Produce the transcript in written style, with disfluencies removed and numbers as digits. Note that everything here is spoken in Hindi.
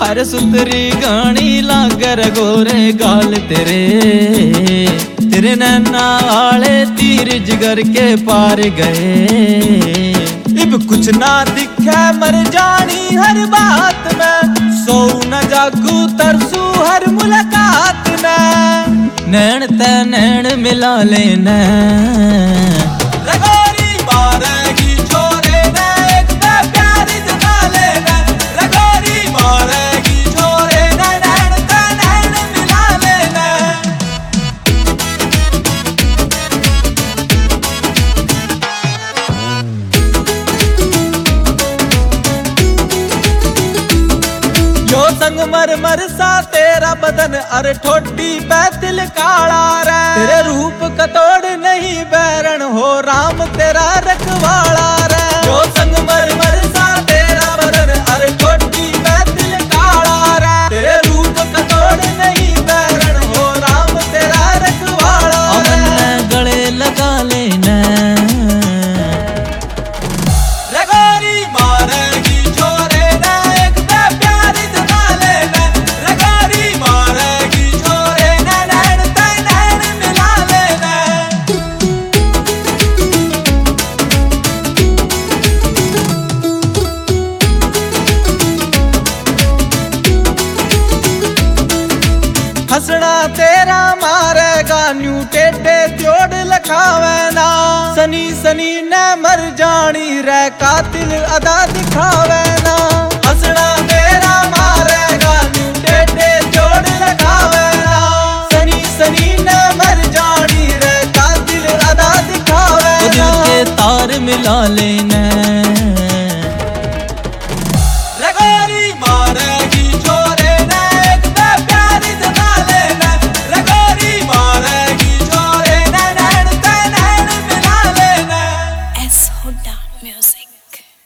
हर सुतरी गानी लागर गोरे गाल तेरे नैना आले तीर जिगर के पार गए। इब कुछ ना दिखे मर जानी हर बात में, सो न जागू तरसू हर मुलाकात में। नैन ते नैन मिला लेना संगमरमर सा तेरा बदन अरे ठोटी पैतिल काला रे। तेरे रूप का तोड़ नहीं बैरन हो राम तेरा रखवाला रे। जो संगमरमर सा तेरा बदन अरे ठोटी पैतिल काला रे। तेरे रूप का तोड़ नहीं बैरन हो राम तेरा रखवाला रे। अमन गले लगा लेना रगोरी मारेगी छोरे ना एक प्यारी हसना तेरा मारेगा न्यू टेढ़े जोड़ लखावे ना। सनी सनी न मर जानी रे कातिल अदा दिखावे ना। हसना तेरा मारेगा न्यू टेढ़े जोड़ लखावे ना। सनी सनी न मर जानी रे कातिल अदा दिखावे ना। दिल के तार मिला लेना